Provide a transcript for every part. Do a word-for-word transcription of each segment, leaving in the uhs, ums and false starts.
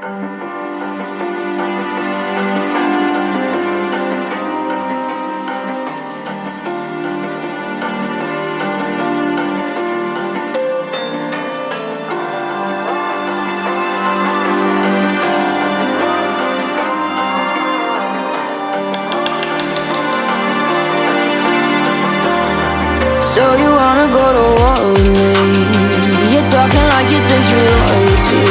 So you wanna go to war with me? You're talking like you think you're royalty.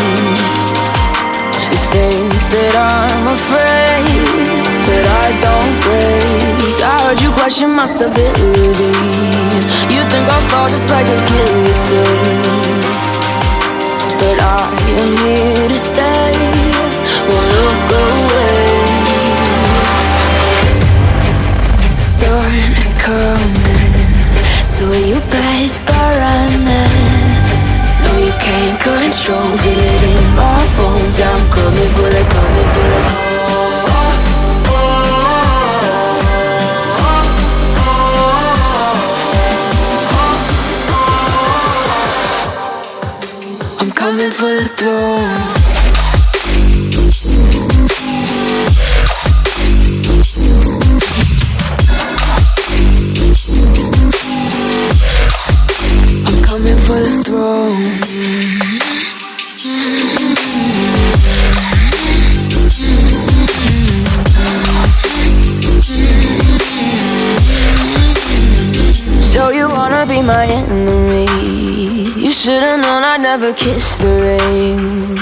You think that I'm afraid, but I don't break. I heard you question my stability. You think I'll fall just like a guillotine, but I am here to stay. Won't look away. The storm is coming, so you better start running. No, you can't control, feel it in my bones. I'm coming for the, coming for the. I'm coming for the throne. For the throne. So you wanna be my enemy? You should've known I'd never kiss the rain.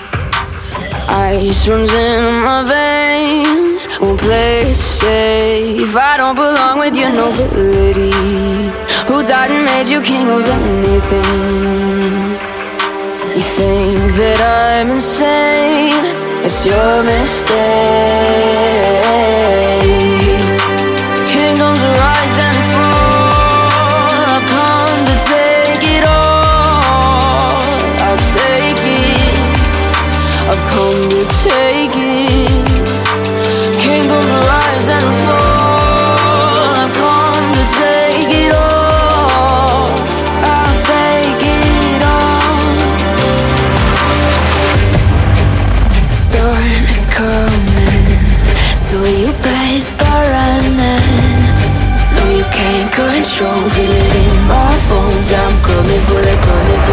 Ice runs in my veins, won't play it safe. I don't belong with your nobility. Who died and made you king of anything? You think that I'm insane? It's your mistake. Kingdoms rise and fall. I've come to take it all. I'll take it. I've come to take it. Kingdoms rise and fall. I've come to take it all. Coming, so you better start running. No, you can't control, feel it in my bones. I'm coming for the, coming